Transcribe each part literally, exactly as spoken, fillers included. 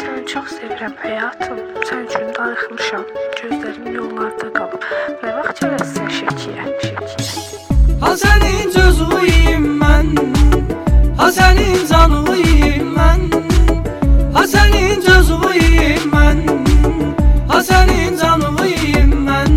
Səni çox sevirəm həyatım, sən üçün darıxmışam, gözlərim yollarda qalıb. Nə vaxt gələsən Şəkiyə, Şəkiyə? Ha sənin gözlüyüm mən, ha sənin canlıyım mən, ha sənin gözlüyüm mən, ha sənin canlıyım mən.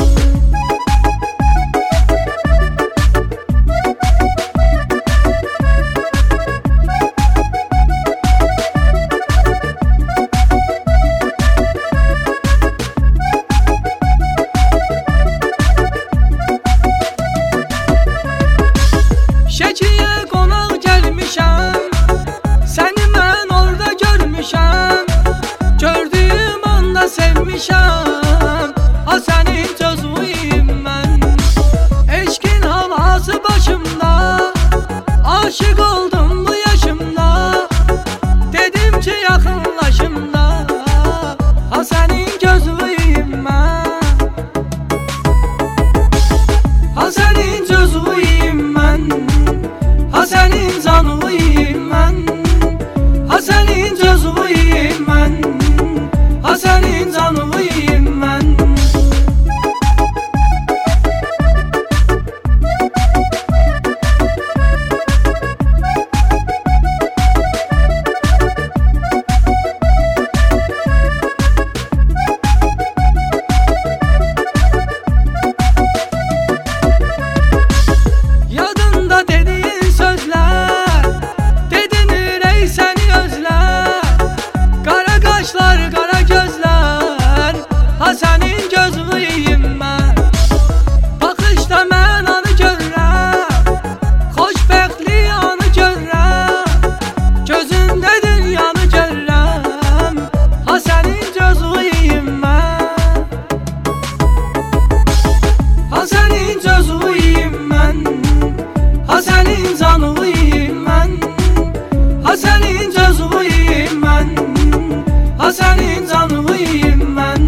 Şəkiyə qonaq gəlmişəm, səni mən orada görmüşəm, gördüyüm anda sevmişəm, ha sənin gözlüyüm mən. Eşqin havası başımda, aşık oldum bu yaşımda, dedim ki yaxınlaşımda, ha sənin gözlüyüm mən. Ha sənin gözlüyüm mən, ha sənin canlıyım mən, ha sənin gözlüyüm mən, ha sənin canlıyım mən. Yadında dediğin sözler, dedin ürək səni özlər, qara qaşlar, qara gözlər, ha sənin gözlüyüm mən. Baxışda mən anı görürəm, xoşbəxtli anı görürəm, gözündə dünyanı görürəm, ha sənin gözlüyüm mən. Ha sənin gözlüyüm mən, ha sənin canlıyım mən, ha sənin gözlüyüm mən, ha sənin canlıyım mən.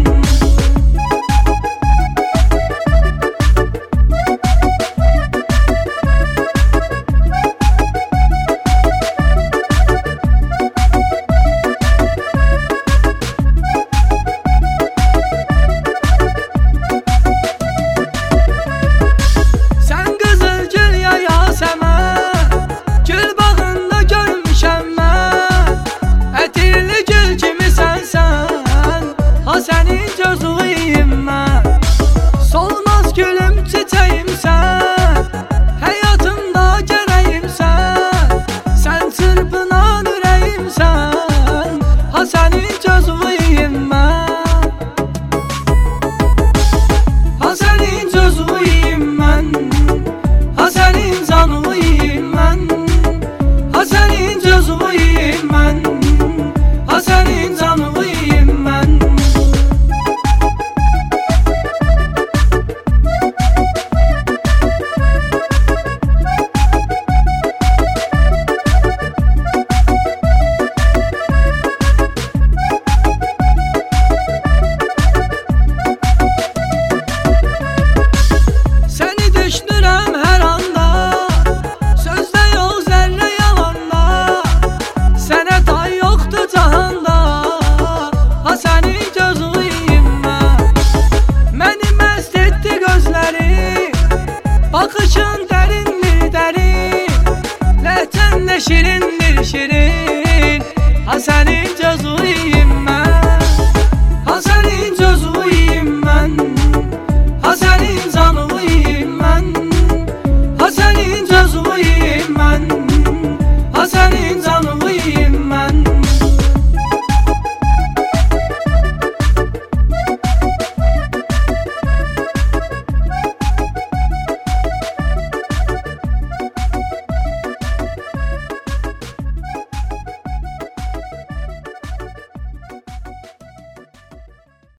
Sən qızıl gül ya Yasəmən, gül bağında görmüşəm mən, ətirli gül kimi sənsən, ha sənin gözlüyüm mən. Solmaz gülüm çiçəyimsən, həyatımda gərəyimsən, sən çırpınan ürəyimsən, ha sənin gözlüyüm mən. Ha sənin gözlüyüm mən, ha sənin canlıyım mən, ha sənin gözlüyüm mən, ha sənin canlıyım mən. Səni düşünürəm hər anda, sözdə yox zərrə yalanda, sənə tay yoxdur cahanda, ha sənin gözlüyüm mən. Məni məst etdi gözləri, baxışın dərindir dərin, ləhcən də şirindir şirin, ha sənin gözlüyüm